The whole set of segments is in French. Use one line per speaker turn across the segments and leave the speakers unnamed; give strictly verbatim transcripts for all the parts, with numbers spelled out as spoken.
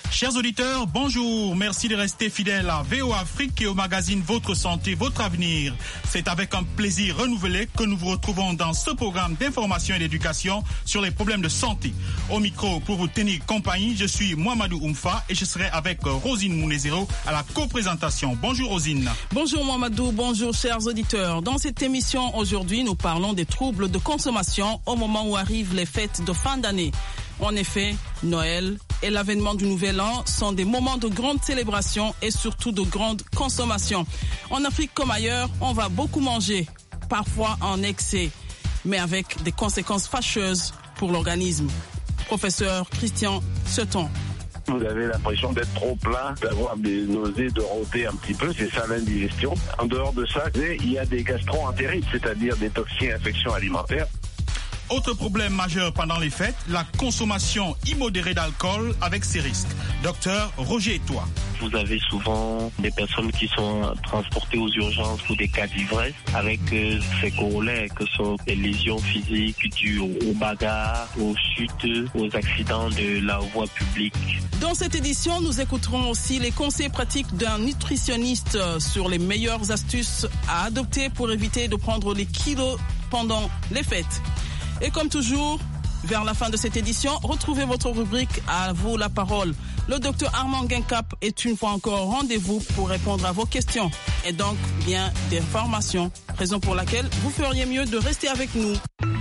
Chers auditeurs, bonjour. Merci de rester fidèles à V O Afrique et au magazine Votre Santé, Votre Avenir. C'est avec un plaisir renouvelé que nous vous retrouvons dans ce programme d'information et d'éducation sur les problèmes de santé. Au micro, pour vous tenir compagnie, je suis Mohamedou Oumfa et je serai avec Rosine Mounezero à la co-présentation. Bonjour Rosine.
Bonjour Mohamedou, bonjour chers auditeurs. Dans cette émission, aujourd'hui, nous parlons des troubles de consommation au moment où arrivent les fêtes de fin d'année. En effet, Noël et l'avènement du Nouvel An sont des moments de grande célébration et surtout de grande consommation. En Afrique comme ailleurs, on va beaucoup manger, parfois en excès, mais avec des conséquences fâcheuses pour l'organisme. Professeur Christian Seton.
Vous avez l'impression d'être trop plein, d'avoir des nausées, de rôter un petit peu, c'est ça l'indigestion. En dehors de ça, il y a des gastro-entérites, c'est-à-dire des toxines, infections alimentaires.
Autre problème majeur pendant les fêtes, la consommation immodérée d'alcool avec ses risques. Docteur Roger Etoile.
Vous avez souvent des personnes qui sont transportées aux urgences pour des cas d'ivresse avec euh, ces corollaires que sont des lésions physiques dues aux bagarres, aux chutes, aux accidents de la voie publique.
Dans cette édition, nous écouterons aussi les conseils pratiques d'un nutritionniste sur les meilleures astuces à adopter pour éviter de prendre les kilos pendant les fêtes. Et comme toujours, vers la fin de cette édition, retrouvez votre rubrique À vous la parole. Le docteur Armand Guincap est une fois encore au rendez-vous pour répondre à vos questions et donc bien des informations, raison pour laquelle vous feriez mieux de rester avec nous.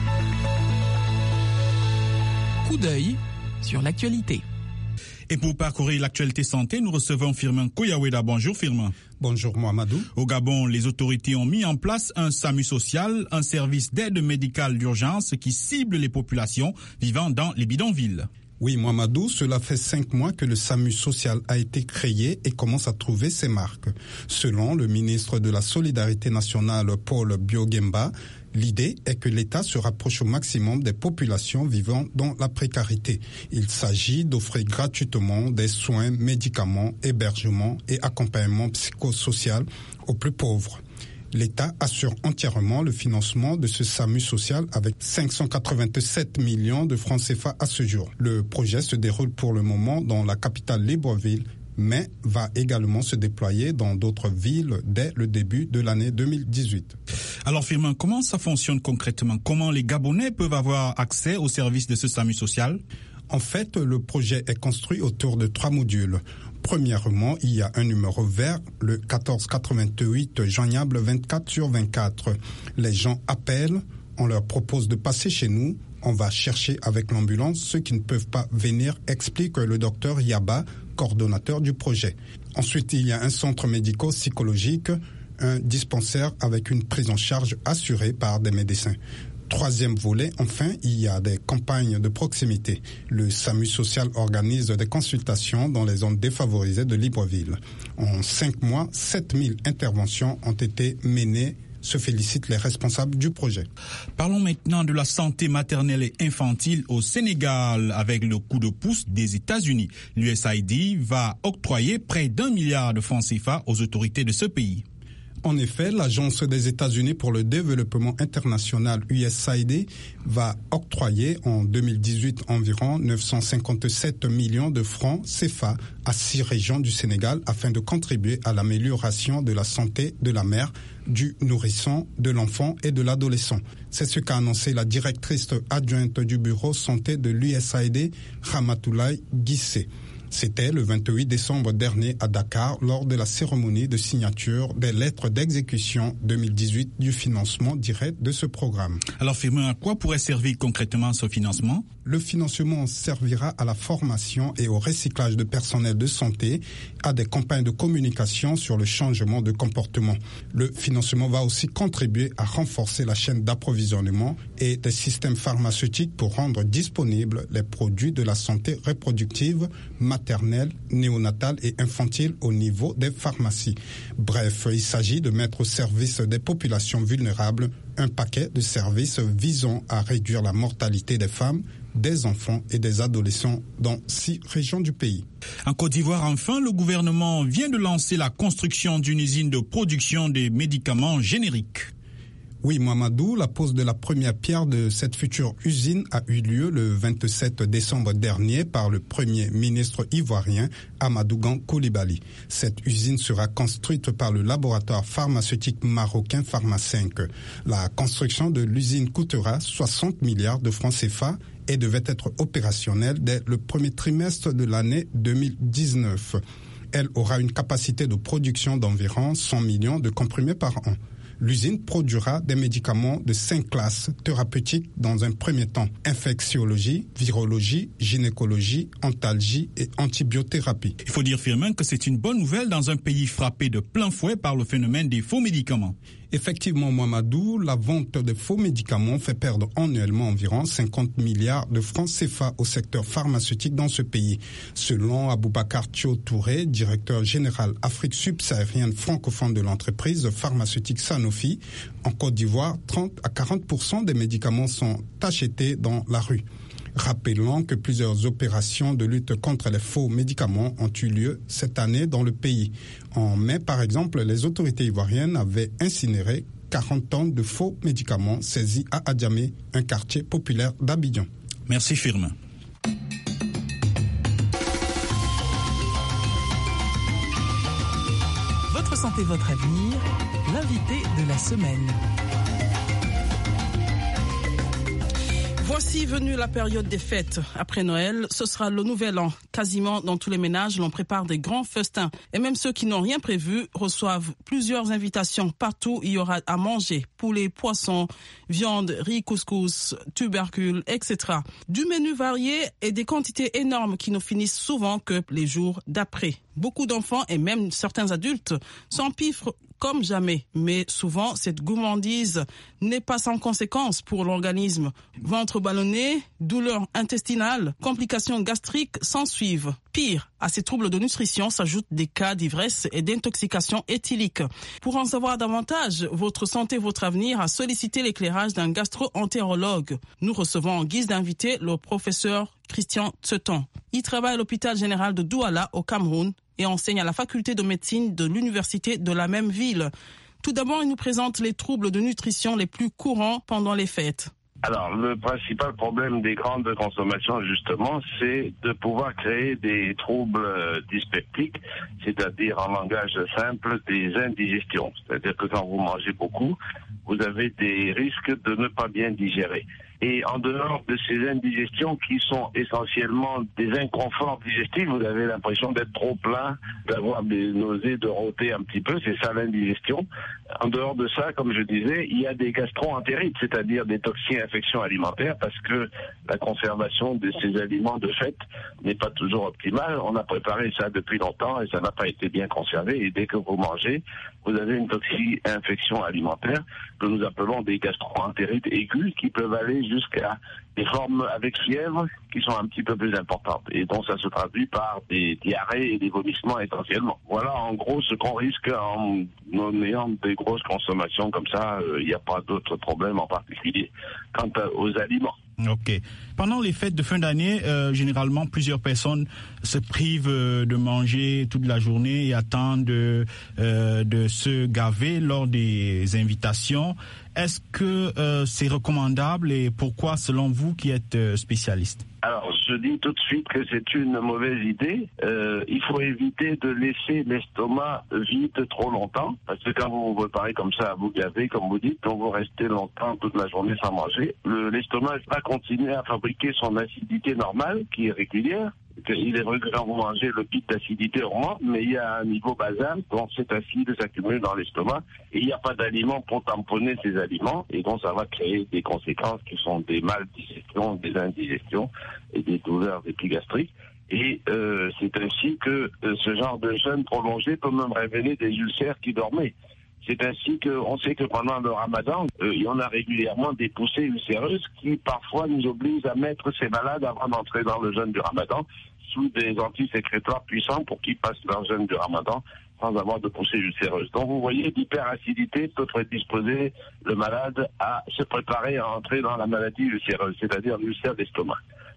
Coup d'œil sur l'actualité.
Et pour parcourir l'actualité santé, nous recevons Firmin Koyaweda. Bonjour Firmin.
Bonjour Mohamedou.
Au Gabon, les autorités ont mis en place un SAMU social, un service d'aide médicale d'urgence qui cible les populations vivant dans les bidonvilles.
Oui Mohamedou, cela fait cinq mois que le SAMU social a été créé et commence à trouver ses marques. Selon le ministre de la Solidarité nationale Paul Biogemba, l'idée est que l'État se rapproche au maximum des populations vivant dans la précarité. Il s'agit d'offrir gratuitement des soins, médicaments, hébergements et accompagnement psychosocial aux plus pauvres. L'État assure entièrement le financement de ce SAMU social avec cinq cent quatre-vingt-sept millions de francs C F A à ce jour. Le projet se déroule pour le moment dans la capitale Libreville, mais va également se déployer dans d'autres villes dès le début de l'année deux mille dix-huit.
Alors Firmin, comment ça fonctionne concrètement? Comment les Gabonais peuvent avoir accès au service de ce SAMU social?
En fait, le projet est construit autour de trois modules. Premièrement, il y a un numéro vert, le quatorze quatre-vingt-huit, joignable vingt-quatre sur vingt-quatre. Les gens appellent, on leur propose de passer chez nous, on va chercher avec l'ambulance ceux qui ne peuvent pas venir, explique le docteur Yaba, coordonnateur du projet. Ensuite, il y a un centre médico-psychologique, un dispensaire avec une prise en charge assurée par des médecins. Troisième volet, enfin, il y a des campagnes de proximité. Le SAMU social organise des consultations dans les zones défavorisées de Libreville. En cinq mois, sept mille interventions ont été menées, se félicitent les responsables du projet.
Parlons maintenant de la santé maternelle et infantile au Sénégal avec le coup de pouce des États-Unis. L'U S A I D va octroyer près d'un milliard de francs C F A aux autorités de ce pays.
En effet, l'Agence des États-Unis pour le développement international U S A I D va octroyer en deux mille dix-huit environ neuf cent cinquante-sept millions de francs C F A à six régions du Sénégal afin de contribuer à l'amélioration de la santé de la mère, du nourrisson, de l'enfant et de l'adolescent. C'est ce qu'a annoncé la directrice adjointe du bureau santé de l'U S A I D, Ramatoulaye Guissé. C'était le vingt-huit décembre dernier à Dakar lors de la cérémonie de signature des lettres d'exécution deux mille dix-huit du financement direct de ce programme.
Alors Firmin, à quoi pourrait servir concrètement ce financement?
Le financement servira à la formation et au recyclage de personnel de santé, à des campagnes de communication sur le changement de comportement. Le financement va aussi contribuer à renforcer la chaîne d'approvisionnement et des systèmes pharmaceutiques pour rendre disponibles les produits de la santé reproductive, maternelle, néonatale et infantile au niveau des pharmacies. Bref, il s'agit de mettre au service des populations vulnérables un paquet de services visant à réduire la mortalité des femmes, des enfants et des adolescents dans six régions du pays.
En Côte d'Ivoire, enfin, le gouvernement vient de lancer la construction d'une usine de production des médicaments génériques.
Oui, Mamadou, la pose de la première pierre de cette future usine a eu lieu le vingt-sept décembre dernier par le Premier ministre ivoirien Amadou Gan Coulibaly. Cette usine sera construite par le laboratoire pharmaceutique marocain Pharmacinq. La construction de l'usine coûtera soixante milliards de francs C F A et devait être opérationnelle dès le premier trimestre de l'année deux mille dix-neuf. Elle aura une capacité de production d'environ cent millions de comprimés par an. L'usine produira des médicaments de cinq classes thérapeutiques dans un premier temps: infectiologie, virologie, gynécologie, ontalgie et antibiothérapie.
Il faut dire, Firmin, que c'est une bonne nouvelle dans un pays frappé de plein fouet par le phénomène des faux médicaments.
Effectivement, Mamadou, la vente de faux médicaments fait perdre annuellement environ cinquante milliards de francs C F A au secteur pharmaceutique dans ce pays. Selon Aboubacar Thio Touré, directeur général Afrique subsaharienne francophone de l'entreprise pharmaceutique Sanofi, en Côte d'Ivoire, trente à quarante pour cent des médicaments sont achetés dans la rue. Rappelons que plusieurs opérations de lutte contre les faux médicaments ont eu lieu cette année dans le pays. En mai, par exemple, les autorités ivoiriennes avaient incinéré quarante tonnes de faux médicaments saisis à Adjamé, un quartier populaire d'Abidjan.
Merci Firmin.
Votre santé, votre avenir, l'invité de la semaine.
Voici venue la période des fêtes. Après Noël, ce sera le nouvel an. Quasiment dans tous les ménages, l'on prépare des grands festins. Et même ceux qui n'ont rien prévu reçoivent plusieurs invitations. Partout, il y aura à manger. Poulet, poisson, viande, riz, couscous, tubercules, et cetera. Du menu varié et des quantités énormes qui ne finissent souvent que les jours d'après. Beaucoup d'enfants et même certains adultes s'empiffrent comme jamais. Mais souvent, cette gourmandise n'est pas sans conséquences pour l'organisme. Ventre ballonné, douleurs intestinales, complications gastriques s'ensuivent. Pire, à ces troubles de nutrition s'ajoutent des cas d'ivresse et d'intoxication éthylique. Pour en savoir davantage, votre santé, votre avenir a sollicité l'éclairage d'un gastro-entérologue. Nous recevons en guise d'invité le professeur Christian Tseton. Il travaille à l'hôpital général de Douala au Cameroun et enseigne à la faculté de médecine de l'université de la même ville. Tout d'abord, il nous présente les troubles de nutrition les plus courants pendant les fêtes.
Alors, le principal problème des grandes consommations, justement, c'est de pouvoir créer des troubles dyspeptiques, c'est-à-dire en langage simple, des indigestions. C'est-à-dire que quand vous mangez beaucoup, vous avez des risques de ne pas bien digérer. Et en dehors de ces indigestions qui sont essentiellement des inconforts digestifs, vous avez l'impression d'être trop plein, d'avoir des nausées, de rôter un petit peu, c'est ça l'indigestion. En dehors de ça, comme je disais, il y a des gastro-entérites, c'est-à-dire des toxines infections alimentaires, parce que la conservation de ces aliments de fait n'est pas toujours optimale. On a préparé ça depuis longtemps et ça n'a pas été bien conservé. Et dès que vous mangez, vous avez une toxine infection alimentaire que nous appelons des gastro-entérites aiguës qui peuvent aller jusqu'à des formes avec fièvre qui sont un petit peu plus importantes et donc ça se traduit par des diarrhées et des vomissements essentiellement. Voilà en gros ce qu'on risque en, en ayant des grosses consommations comme ça. Il euh, n'y a pas d'autres problèmes en particulier quant aux aliments.
Ok. Pendant les fêtes de fin d'année, euh, généralement, plusieurs personnes se privent de manger toute la journée et attendent de, euh, de se gaver lors des invitations. Est-ce que euh, c'est recommandable et pourquoi, selon vous, qui êtes euh, spécialiste?
Alors, je dis tout de suite que c'est une mauvaise idée. Euh, il faut éviter de laisser l'estomac vide trop longtemps, parce que quand vous vous préparez comme ça à vous gaver, comme vous dites, quand vous restez longtemps toute la journée sans manger, le, l'estomac va continuer à fabriquer son acidité normale, qui est régulière. Il est vrai que quand vous mangez, le pic d'acidité augmente, mais il y a un niveau basal, donc cet acide s'accumule dans l'estomac, et il n'y a pas d'aliments pour tamponner ces aliments, et donc ça va créer des conséquences qui sont des maldigestions, des indigestions et des douleurs épigastriques. Et euh, c'est ainsi que euh, ce genre de jeûne prolongé peut même révéler des ulcères qui dormaient. C'est ainsi qu'on sait que pendant le ramadan, euh, il y en a régulièrement des poussées ulcéreuses qui parfois nous obligent à mettre ces malades avant d'entrer dans le jeûne du ramadan sous des antisécrétoires puissants pour qu'ils passent leur jeûne du ramadan sans avoir de poussées ulcéreuses. Donc vous voyez, l'hyperacidité peut prédisposer le malade à se préparer à entrer dans la maladie ulcéreuse, c'est-à-dire l'ulcère d'estomac.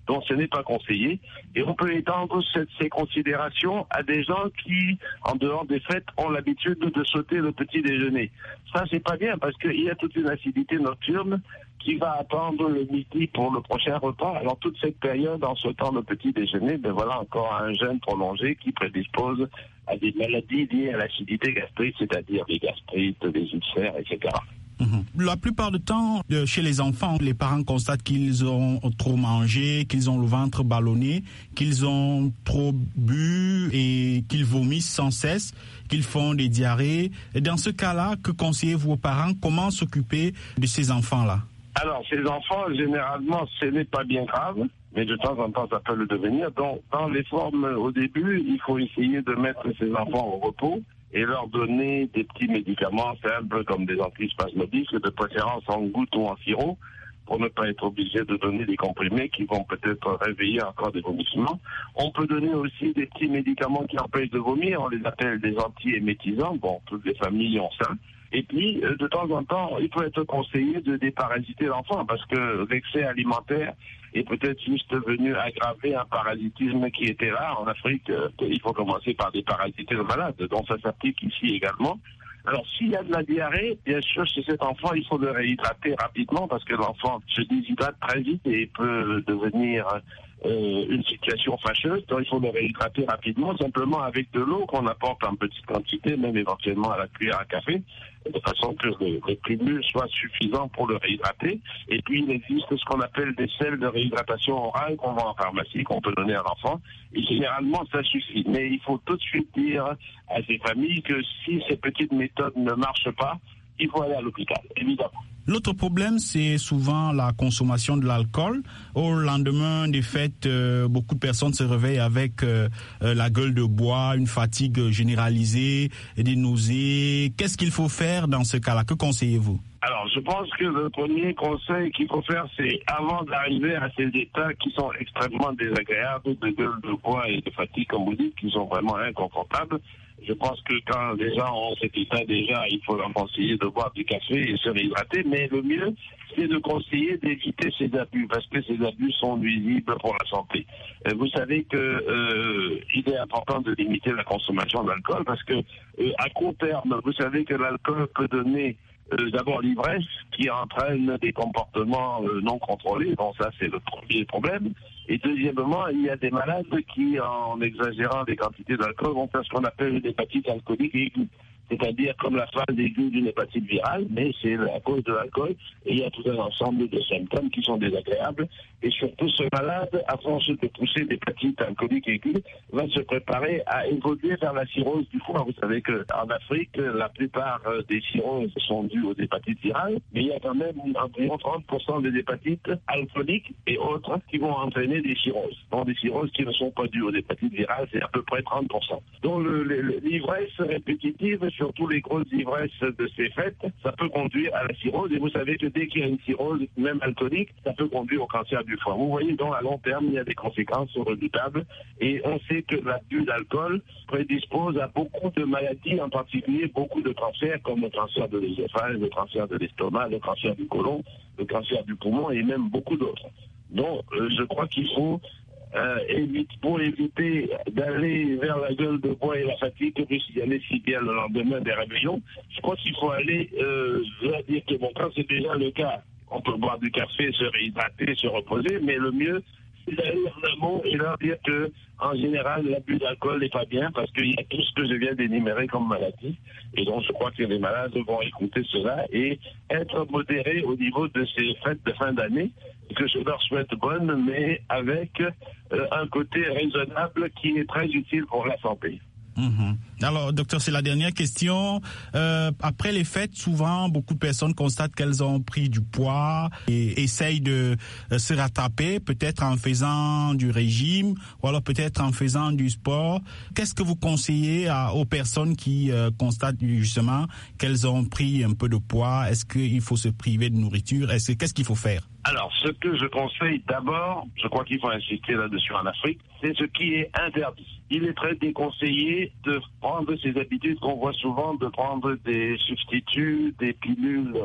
Donc ce n'est pas conseillé. Et on peut étendre cette, ces considérations à des gens qui, en dehors des fêtes, ont l'habitude de sauter le petit déjeuner. Ça, c'est pas bien parce qu'il y a toute une acidité nocturne qui va attendre le midi pour le prochain repas. Alors toute cette période, en sautant le petit déjeuner, ben voilà encore un jeûne prolongé qui prédispose à des maladies liées à l'acidité gastrique, c'est-à-dire des gastrites, des ulcères, et cetera.
Mmh. La plupart du temps, chez les enfants, les parents constatent qu'ils ont trop mangé, qu'ils ont le ventre ballonné, qu'ils ont trop bu et qu'ils vomissent sans cesse, qu'ils font des diarrhées. Et dans ce cas-là, que conseillez-vous aux parents? Comment s'occuper de ces enfants-là?
Alors, ces enfants, généralement, ce n'est pas bien grave, mais de temps en temps, ça peut le devenir. Donc, dans les formes, au début, il faut essayer de mettre ces enfants au repos et leur donner des petits médicaments simples comme des antispasmodiques, de préférence en gouttes ou en sirop, pour ne pas être obligé de donner des comprimés qui vont peut-être réveiller encore des vomissements. On peut donner aussi des petits médicaments qui empêchent de vomir, on les appelle des anti-émétisants, bon, toutes les familles ont ça. Et puis, de temps en temps, il peut être conseillé de déparasiter l'enfant parce que l'excès alimentaire est peut-être juste venu aggraver un parasitisme qui était là. En Afrique, il faut commencer par déparasiter le malade, donc ça s'applique ici également. Alors, s'il y a de la diarrhée, bien sûr, chez cet enfant, il faut le réhydrater rapidement parce que l'enfant se déshydrate très vite et peut devenir euh, une situation fâcheuse. Donc, il faut le réhydrater rapidement, simplement avec de l'eau qu'on apporte en petite quantité, même éventuellement à la cuillère à café, de façon que le, le cumul soit suffisant pour le réhydrater. Et puis, il existe ce qu'on appelle des sels de réhydratation orale qu'on vend en pharmacie, qu'on peut donner à l'enfant. Et généralement, ça suffit. Mais il faut tout de suite dire à ces familles que si ces petites méthodes ne marchent pas, il faut aller à l'hôpital, évidemment.
L'autre problème, c'est souvent la consommation de l'alcool. Au lendemain des fêtes, euh, beaucoup de personnes se réveillent avec euh, euh, la gueule de bois, une fatigue généralisée, et des nausées. Qu'est-ce qu'il faut faire dans ce cas-là? Que conseillez-vous?
Alors, je pense que le premier conseil qu'il faut faire, c'est avant d'arriver à ces états qui sont extrêmement désagréables, de gueule de bois et de fatigue, comme vous dites, qui sont vraiment inconfortables. Je pense que quand les gens ont cet état déjà, il faut leur conseiller de boire du café et se réhydrater, mais le mieux, c'est de conseiller d'éviter ces abus, parce que ces abus sont nuisibles pour la santé. Euh, vous savez que euh, il est important de limiter la consommation d'alcool, parce que euh, à court terme, vous savez que l'alcool peut donner Euh, d'abord l'ivresse qui entraîne des comportements euh, non contrôlés, donc ça c'est le premier problème. Et deuxièmement, il y a des malades qui, en exagérant les quantités d'alcool, vont faire ce qu'on appelle une hépatite alcoolique aiguë, c'est-à-dire comme la phase aiguë d'une hépatite virale, mais c'est à cause de l'alcool, et il y a tout un ensemble de symptômes qui sont désagréables, et surtout ce malade, à force de pousser l'hépatite alcoolique aiguë, va se préparer à évoluer vers la cirrhose du foie. Vous savez qu'en Afrique, la plupart des cirrhoses sont dues aux hépatites virales, mais il y a quand même environ trente pour cent des hépatites alcooliques et autres qui vont entraîner des cirrhoses. Donc des cirrhoses qui ne sont pas dues aux hépatites virales, c'est à peu près trente pour cent. Donc le, le, l'ivresse répétitive, surtout les grosses ivresses de ces fêtes, ça peut conduire à la cirrhose. Et vous savez que dès qu'il y a une cirrhose, même alcoolique, ça peut conduire au cancer du foie. Vous voyez, donc à long terme, il y a des conséquences redoutables. Et on sait que l'abus d'alcool prédispose à beaucoup de maladies, en particulier beaucoup de cancers, comme le cancer de l'œsophage, le cancer de l'estomac, le cancer du côlon, le cancer du poumon et même beaucoup d'autres. Donc, euh, je crois qu'il faut Euh, évite, pour éviter d'aller vers la gueule de bois et la fatigue que s'y aller si bien le lendemain des réveillons, je crois qu'il faut aller euh, là dire que bon, quand c'est déjà le cas, on peut boire du café, se réhydrater, se reposer, mais le mieux, c'est d'aller en amont et leur dire que, en général, l'abus d'alcool n'est pas bien parce qu'il y a tout ce que je viens d'énumérer comme maladie. Et donc, je crois que les malades vont écouter cela et être modérés au niveau de ces fêtes de fin d'année, que je leur souhaite bonnes, mais avec euh, un côté raisonnable qui est très utile pour la santé.
Mmh. Alors, docteur, c'est la dernière question. Euh, après les fêtes, souvent, beaucoup de personnes constatent qu'elles ont pris du poids et essayent de euh, se rattraper, peut-être en faisant du régime ou alors peut-être en faisant du sport. Qu'est-ce que vous conseillez à, aux personnes qui euh, constatent justement qu'elles ont pris un peu de poids? Est-ce qu'il faut se priver de nourriture? Est-ce, qu'est-ce qu'il faut faire?
Alors, ce que je conseille d'abord, je crois qu'il faut insister là-dessus en Afrique, c'est ce qui est interdit. Il est très déconseillé de prendre ces habitudes qu'on voit souvent, de prendre des substituts, des pilules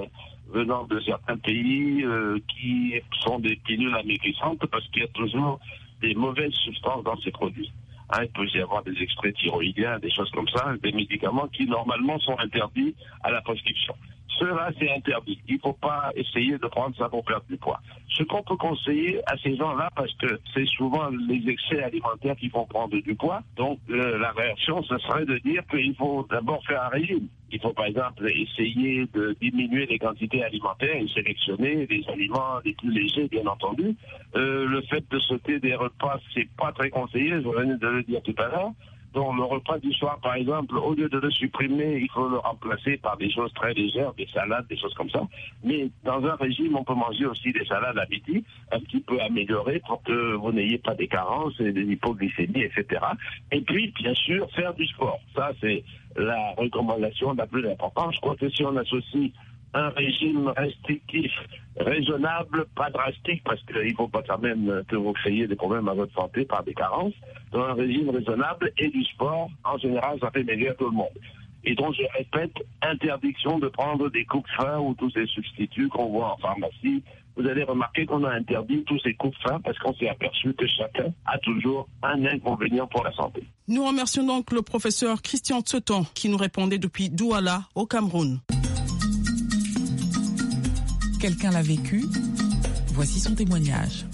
venant de certains pays euh, qui sont des pilules amaigrissantes parce qu'il y a toujours des mauvaises substances dans ces produits. Hein, il peut y avoir des extraits thyroïdiens, des choses comme ça, des médicaments qui normalement sont interdits à la prescription. Cela, c'est interdit. Il ne faut pas essayer de prendre ça pour perdre du poids. Ce qu'on peut conseiller à ces gens-là, parce que c'est souvent les excès alimentaires qui font prendre du poids, donc euh, la réaction, ce serait de dire qu'il faut d'abord faire un régime. Il faut par exemple essayer de diminuer les quantités alimentaires et sélectionner les aliments les plus légers, bien entendu. Euh, le fait de sauter des repas, c'est pas très conseillé, je venais de le dire tout à l'heure. Donc le repas du soir, par exemple, au lieu de le supprimer, il faut le remplacer par des choses très légères, des salades, des choses comme ça. Mais dans un régime, on peut manger aussi des salades à midi, un petit peu améliorées pour que vous n'ayez pas des carences et des hypoglycémies, et cetera. Et puis, bien sûr, faire du sport. Ça, c'est la recommandation la plus importante. Je crois que si on associe un régime restrictif, raisonnable, pas drastique, parce qu'il ne faut pas quand même que vous créiez des problèmes à votre santé par des carences, dans un régime raisonnable et du sport, en général, ça fait meilleur tout le monde. Et donc, je répète, interdiction de prendre des coupe-faim ou tous ces substituts qu'on voit en pharmacie. Vous allez remarquer qu'on a interdit tous ces coupe-faim parce qu'on s'est aperçu que chacun a toujours un inconvénient pour la santé.
Nous remercions donc le professeur Christian Tseton qui nous répondait depuis Douala, au Cameroun.
Quelqu'un l'a vécu, voici son témoignage.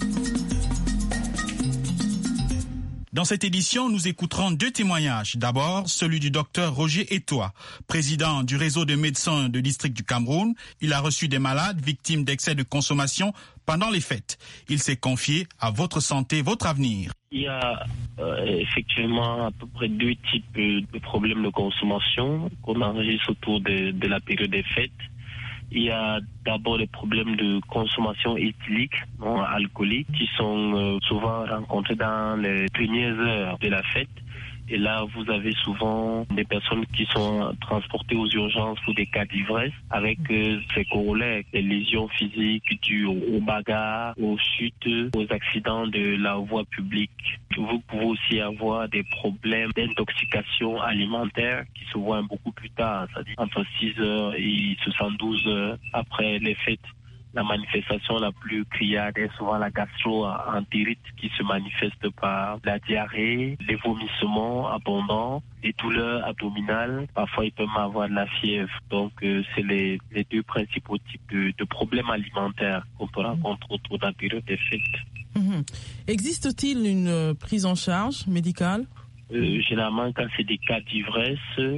Dans cette édition, nous écouterons deux témoignages. D'abord, celui du docteur Roger Etoua, président du réseau de médecins de district du Cameroun. Il a reçu des malades victimes d'excès de consommation pendant les fêtes. Il s'est confié à Votre Santé, Votre Avenir.
Il y a euh, effectivement à peu près deux types de problèmes de consommation qu'on enregistre autour de, de la période des fêtes. Il y a d'abord les problèmes de consommation éthylique, non alcoolique, qui sont euh, souvent rencontrés dans les premières heures de la fête. Et là, vous avez souvent des personnes qui sont transportées aux urgences pour des cas d'ivresse, avec euh, ces corollaires, des lésions physiques dues aux bagarres, aux chutes, aux accidents de la voie publique. Vous pouvez aussi avoir des problèmes d'intoxication alimentaire qui se voient beaucoup plus tard, c'est-à-dire entre six heures et soixante-douze heures après les fêtes. La manifestation la plus criarde est souvent la gastro-entérite qui se manifeste par la diarrhée, les vomissements abondants, les douleurs abdominales. Parfois, il peut même avoir de la fièvre. Donc, euh, c'est les, les deux principaux types de, de problèmes alimentaires qu'on peut rencontrer autour de la période des fêtes.
Mmh. Existe-t-il une euh, prise en charge médicale ?
euh, Généralement, quand c'est des cas d'ivresse,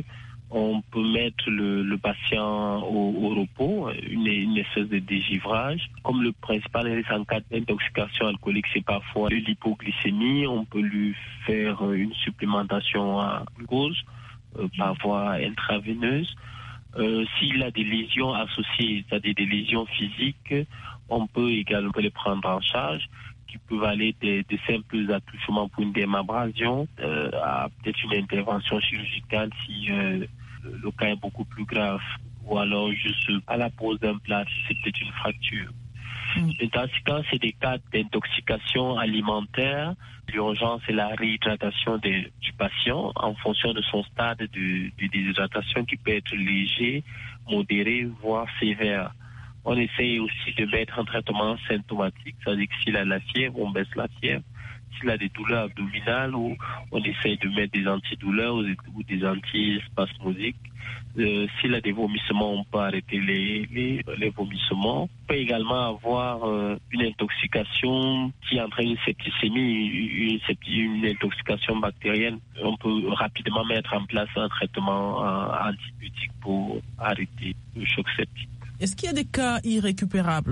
on peut mettre le, le patient au, au repos, une, une espèce de dégivrage. Comme le principal risque en cas d'intoxication alcoolique, c'est parfois l'hypoglycémie, on peut lui faire une supplémentation à glucose euh, par voie intraveineuse. Euh, s'il a des lésions associées, c'est-à-dire des lésions physiques, on peut également les prendre en charge, qui peuvent aller des, des simples attouchements pour une dermabrasion euh, à peut-être une intervention chirurgicale si euh, le cas est beaucoup plus grave, ou alors juste à la pose d'un plat si c'est peut-être une fracture. Mmh. Maintenant, quand c'est des cas d'intoxication alimentaire, l'urgence est la réhydratation de, du patient en fonction de son stade de, de déshydratation qui peut être léger, modéré, voire sévère. On essaye aussi de mettre un traitement symptomatique, c'est-à-dire que s'il a la fièvre, on baisse la fièvre. S'il a des douleurs abdominales, on, on essaye de mettre des antidouleurs ou des antispasmodiques. Euh, s'il a des vomissements, on peut arrêter les, les, les vomissements. On peut également avoir euh, une intoxication qui entraîne une septicémie, une, une intoxication bactérienne. On peut rapidement mettre en place un traitement euh, antibiotique pour arrêter le choc septique.
Est-ce qu'il y a des cas irrécupérables ?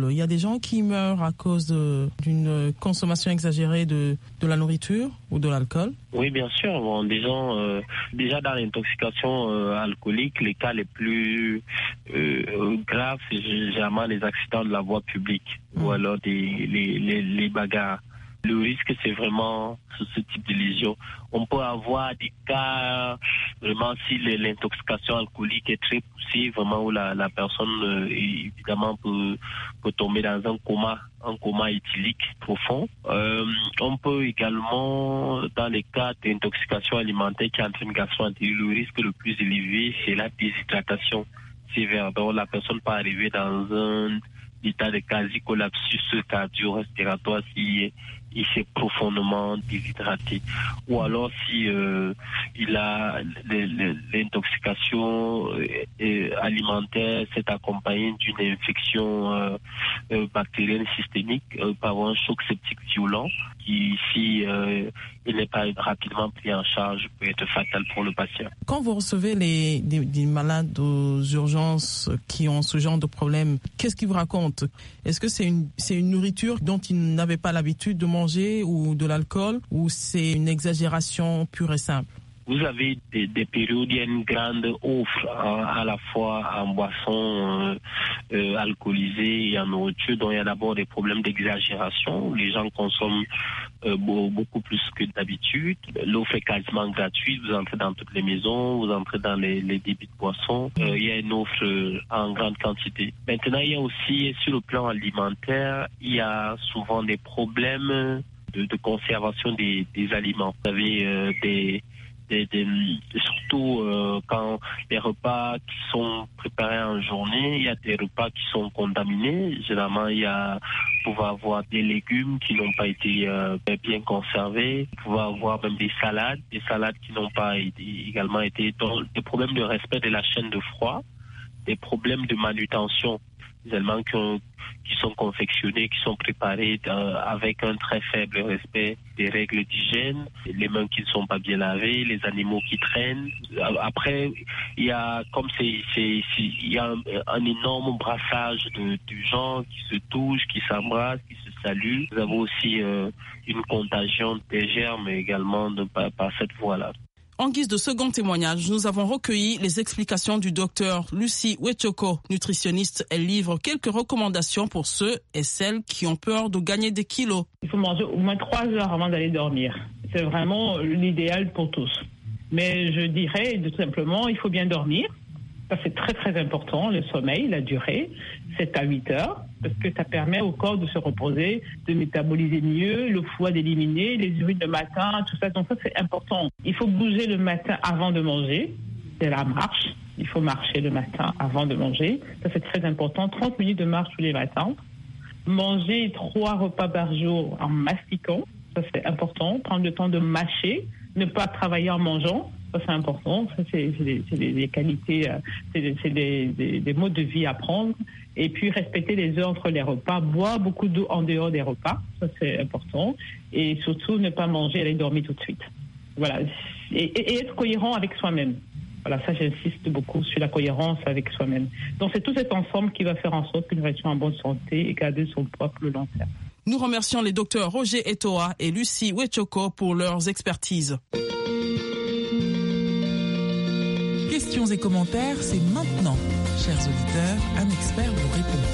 Il y a des gens qui meurent à cause de, d'une consommation exagérée de, de la nourriture ou de l'alcool ?
Oui, bien sûr. Bon, des gens, euh, déjà dans l'intoxication euh, alcoolique, les cas les plus euh, graves, c'est généralement les accidents de la voie publique mmh. ou alors des, les, les, les bagarres. Le risque, c'est vraiment ce, ce type de lésion. On peut avoir des cas, vraiment, si l'intoxication alcoolique est très poussée, vraiment, où la, la personne, euh, évidemment, peut, peut tomber dans un coma, un coma éthylique profond. Euh, on peut également, dans les cas d'intoxication alimentaire qui entraîne gastro-entérite, le risque le plus élevé, c'est la déshydratation. sévère. Donc la personne peut arriver dans un état de quasi-collapsus cardio-respiratoire si il s'est profondément déshydraté. Ou alors si euh, il a l'intoxication alimentaire s'est accompagnée d'une infection euh, euh, bactérienne systémique euh, par un choc septique violent qui, si euh, il n'est pas rapidement pris en charge, peut être fatal pour le patient.
Quand vous recevez les, des, des malades aux urgences qui ont ce genre de problème, qu'est-ce qu'ils vous racontent? Est-ce que c'est une, c'est une nourriture dont ils n'avaient pas l'habitude de manger ou de l'alcool, ou c'est une exagération pure et simple?
Vous avez des, des périodes où il y a une grande offre hein, à la fois en boissons euh, euh, alcoolisées et en nourriture. Donc il y a d'abord des problèmes d'exagération. Les gens consomment euh, beaucoup plus que d'habitude. L'offre est quasiment gratuite. Vous entrez dans toutes les maisons, vous entrez dans les, les débits de boissons. Euh, il y a une offre euh, en grande quantité. Maintenant, il y a aussi, sur le plan alimentaire, il y a souvent des problèmes de, de conservation des, des aliments. Vous avez euh, des Des, des, surtout euh, quand les repas qui sont préparés en journée, il y a des repas qui sont contaminés. Généralement, il y a, vous pouvez avoir des légumes qui n'ont pas été euh, bien conservés. Vous pouvez avoir même des salades, des salades qui n'ont pas été, également été... Donc, des problèmes de respect de la chaîne de froid, des problèmes de manutention, des aliments qui, ont, qui sont confectionnés, qui sont préparés euh, avec un très faible respect des règles d'hygiène, les mains qui ne sont pas bien lavées, les animaux qui traînent. Après, il y a comme c'est, c'est, c'est il y a un, un énorme brassage de, de gens qui se touchent, qui s'embrassent, qui se saluent. Nous avons aussi euh, une contagion des germes également de, par, par cette voie-là.
En guise de second témoignage, nous avons recueilli les explications du docteur Lucie Wetchoko, nutritionniste. Elle livre quelques recommandations pour ceux et celles qui ont peur de gagner des kilos.
Il faut manger au moins trois heures avant d'aller dormir. C'est vraiment l'idéal pour tous. Mais je dirais tout simplement, il faut bien dormir. Ça, c'est très, très important, le sommeil, la durée, sept à huit heures, parce que ça permet au corps de se reposer, de métaboliser mieux, le foie d'éliminer, les urines le matin, tout ça. Donc ça, c'est important. Il faut bouger le matin avant de manger. C'est la marche. Il faut marcher le matin avant de manger. Ça, c'est très important. trente minutes de marche tous les matins. Manger trois repas par jour en mastiquant. Ça, c'est important. Prendre le temps de mâcher. Ne pas travailler en mangeant. Ça, c'est important. Ça, c'est, c'est, des, c'est des, des qualités, euh, c'est, des, c'est des, des, des modes de vie à prendre. Et puis, respecter les heures entre les repas. Boire beaucoup d'eau en dehors des repas. Ça, c'est important. Et surtout, ne pas manger et aller dormir tout de suite. Voilà. Et, et, et être cohérent avec soi-même. Voilà, ça, j'insiste beaucoup sur la cohérence avec soi-même. Donc, c'est tout cet ensemble qui va faire en sorte que nous restions en bonne santé et garder son poids pour le long terme.
Nous remercions les docteurs Roger Etoa et Lucie Wetchoko pour leurs expertises.
Questions et commentaires, c'est maintenant. Chers auditeurs, un expert vous répond.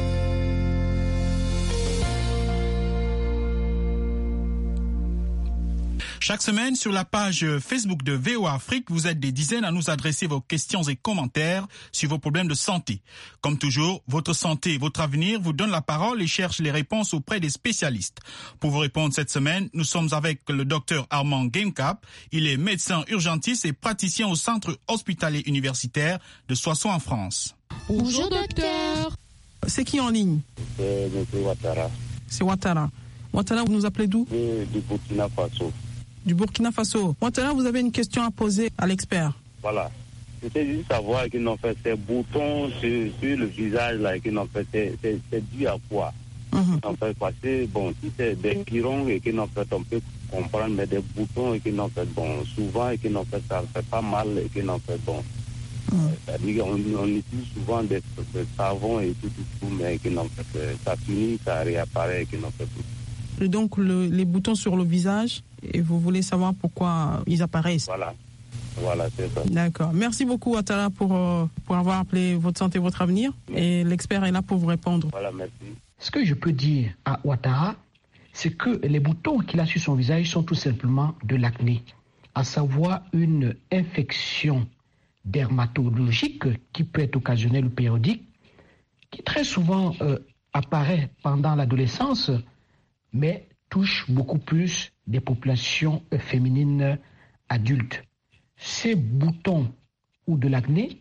Chaque semaine, sur la page Facebook de V O A Afrique, vous êtes des dizaines à nous adresser vos questions et commentaires sur vos problèmes de santé. Comme toujours, votre santé et votre avenir vous donnent la parole et cherchent les réponses auprès des spécialistes. Pour vous répondre cette semaine, nous sommes avec le docteur Armand Gamecap. Il est médecin urgentiste et praticien au centre hospitalier universitaire de Soissons en France.
Bonjour docteur.
C'est qui en ligne?
C'est M. Ouattara.
C'est Ouattara. Ouattara, vous nous appelez d'où?
De, du Burkina Faso.
Du Burkina Faso. Ouattara, vous avez une question à poser à l'expert.
Voilà. C'était juste savoir qu'ils n'ont fait ces boutons sur, sur le visage là, qu'ils n'ont fait, c'est, c'est, c'est dû à quoi? Mm-hmm. En fait, parce que, bon, si c'est des chirons et qu'ils n'ont fait, on peut comprendre, mais des boutons et qu'ils n'ont fait, bon, souvent et qu'ils n'ont fait, ça fait pas mal et qu'ils n'ont fait, bon. Mm. C'est-à-dire qu'on on utilise souvent des, des savons et tout, tout, tout, mais qu'ils n'ont fait, ça finit, ça réapparaît et qu'ils n'ont fait tout.
Et donc, le, les boutons sur le visage, et vous voulez savoir pourquoi ils apparaissent.
Voilà, voilà, c'est ça.
D'accord. Merci beaucoup, Ouattara, pour, euh, pour avoir appelé Votre Santé, Votre Avenir. Merci. Et l'expert est là pour vous répondre.
Voilà, merci.
Ce que je peux dire à Ouattara, c'est que les boutons qu'il a sur son visage sont tout simplement de l'acné, à savoir une infection dermatologique qui peut être occasionnelle ou périodique, qui très souvent euh, apparaît pendant l'adolescence, mais touche beaucoup plus des populations féminines adultes. Ces boutons ou de l'acné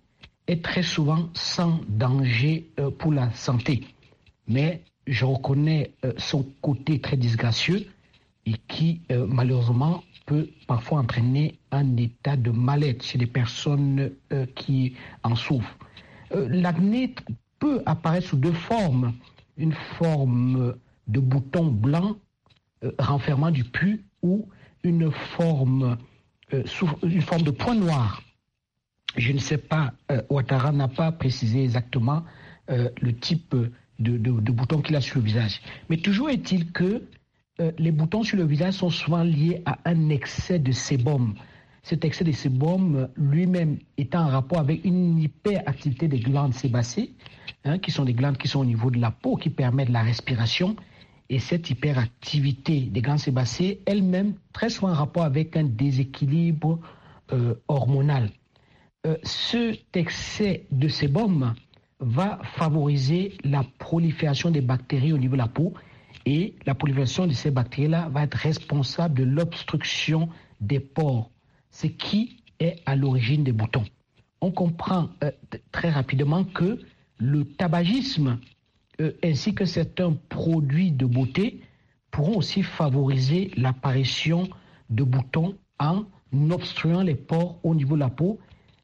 est très souvent sans danger euh, pour la santé. Mais je reconnais euh, son côté très disgracieux et qui, euh, malheureusement, peut parfois entraîner un état de mal-être chez les personnes euh, qui en souffrent. Euh, l'acné peut apparaître sous deux formes. Une forme de bouton blanc euh, renfermant du pus ou une forme, euh, sous, une forme de point noir. Je ne sais pas, euh, Ouattara n'a pas précisé exactement euh, le type de, de, de bouton qu'il a sur le visage. Mais toujours est-il que euh, les boutons sur le visage sont souvent liés à un excès de sébum. Cet excès de sébum lui-même est en rapport avec une hyperactivité des glandes sébacées, hein, qui sont des glandes qui sont au niveau de la peau, qui permettent la respiration. Et cette hyperactivité des glandes sébacées, elle-même, très souvent en rapport avec un déséquilibre euh, hormonal. Euh, cet excès de sébum va favoriser la prolifération des bactéries au niveau de la peau. Et la prolifération de ces bactéries-là va être responsable de l'obstruction des pores, ce qui est à l'origine des boutons. On comprend euh, très rapidement que le tabagisme euh, ainsi que certains produits de beauté pourront aussi favoriser l'apparition de boutons en obstruant les pores au niveau de la peau.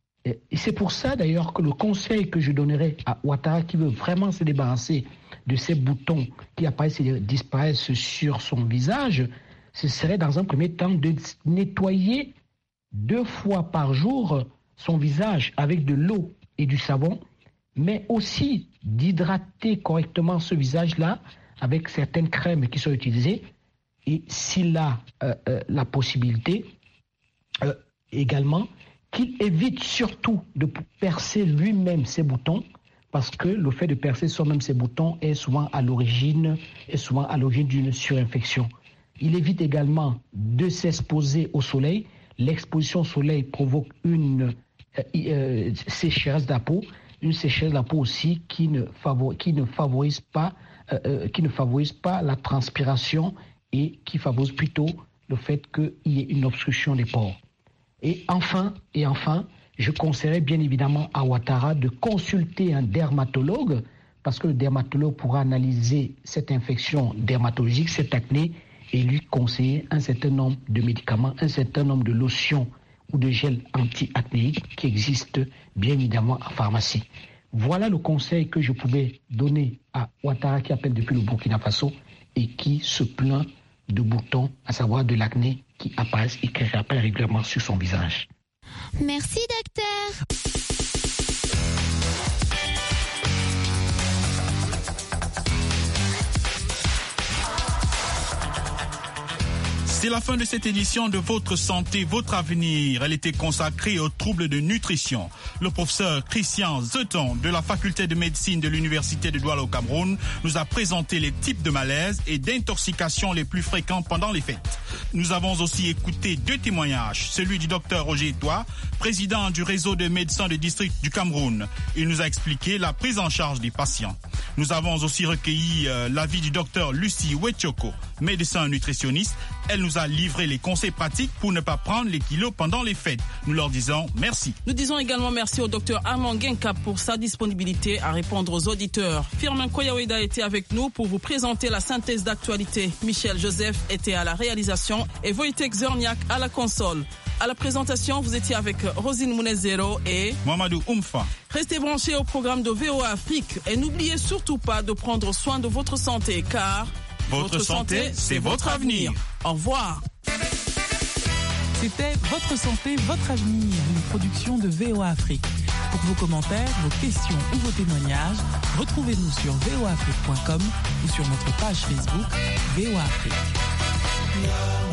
Et c'est pour ça d'ailleurs que le conseil que je donnerais à Ouattara qui veut vraiment se débarrasser de ces boutons qui apparaissent et disparaissent sur son visage, ce serait dans un premier temps de nettoyer deux fois par jour son visage avec de l'eau et du savon, mais aussi d'hydrater correctement ce visage-là avec certaines crèmes qui sont utilisées. Et s'il a euh, euh, la possibilité, euh, également, qu'il évite surtout de percer lui-même ses boutons, parce que le fait de percer soi-même ses boutons est souvent à l'origine, est souvent à l'origine d'une surinfection. Il évite également de s'exposer au soleil. L'exposition au soleil provoque une euh, euh, sécheresse de la peau, une sécheresse de la peau aussi qui ne favorise, qui ne favorise pas, euh, euh, qui ne favorise pas la transpiration et qui favorise plutôt le fait qu'il y ait une obstruction des pores. Et enfin, et enfin, je conseillerais bien évidemment à Ouattara de consulter un dermatologue, parce que le dermatologue pourra analyser cette infection dermatologique, cette acné, et lui conseiller un certain nombre de médicaments, un certain nombre de lotions ou de gels anti-acnéiques qui existent bien évidemment en pharmacie. Voilà le conseil que je pouvais donner à Ouattara qui appelle depuis le Burkina Faso et qui se plaint de boutons, à savoir de l'acné qui apparaissent et qui réapparaissent régulièrement sur son visage.
Merci, docteur.
C'est la fin de cette édition de Votre Santé, Votre Avenir. Elle était consacrée aux troubles de nutrition. Le professeur Christian Zeton de la faculté de médecine de l'université de Douala au Cameroun nous a présenté les types de malaise et d'intoxication les plus fréquents pendant les fêtes. Nous avons aussi écouté deux témoignages, celui du docteur Roger Etoile, président du réseau de médecins de district du Cameroun. Il nous a expliqué la prise en charge des patients. Nous avons aussi recueilli euh, l'avis du docteur Lucie Wetchoko, médecin nutritionniste. Elle nous a livré les conseils pratiques pour ne pas prendre les kilos pendant les fêtes. Nous leur disons merci.
Nous disons également merci au docteur Armand Genka pour sa disponibilité à répondre aux auditeurs. Firmin Koyaweda était avec nous pour vous présenter la synthèse d'actualité. Michel Joseph était à la réalisation et Wojtek Zorniak à la console. À la présentation, vous étiez avec Rosine Mounezero et
Mamadou Oumfa.
Restez branchés au programme de V O A Afrique et n'oubliez surtout pas de prendre soin de votre santé car
votre, votre santé, santé c'est votre avenir. avenir.
Au revoir.
C'était Votre santé, votre avenir, une production de V O A Afrique. Pour vos commentaires, vos questions ou vos témoignages, retrouvez-nous sur v o afrique point com ou sur notre page Facebook V O A Afrique.